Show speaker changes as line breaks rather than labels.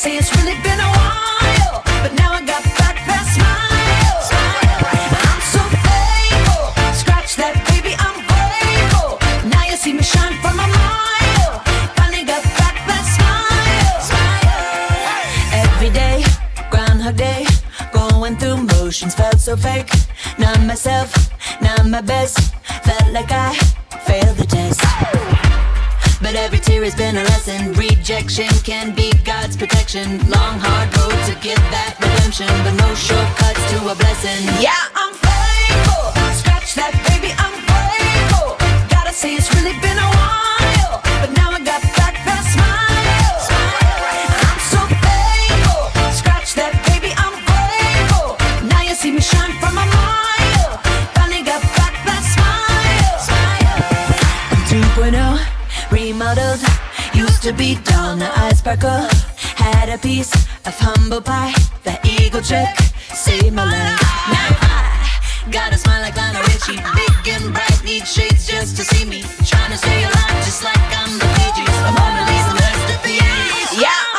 say it's really been a while, but now I got back that smile. I'm so thankful. Scratch that, baby, I'm grateful. Now you see me shine from a mile. Finally got back that smile. Every day, Groundhog Day, going through motions, felt so fake. Not myself, not my best. Felt like I failed the test. But every tear has been a lesson. Rejection can be God's protection. Long, hard road to get that redemption, but no shortcuts to a blessing. Yeah, I'm thankful. Scratch that, baby, I'm grateful. Gotta say it's really been a while, but now I got back that smile. I'm so thankful. Scratch that, baby, I'm grateful. Now you see me shine from a mile. Finally got back that smile. I'm 2.0, remodeled. Used to be dull, now I sparkle. Had a piece of humble pie. The eagle trick saved my life. Now I got a smile like Lionel Richie. Big and bright, need shades just to see me. Trying to stay alive just like I'm the Fiji. A Mona Lisa masterpiece. Yeah.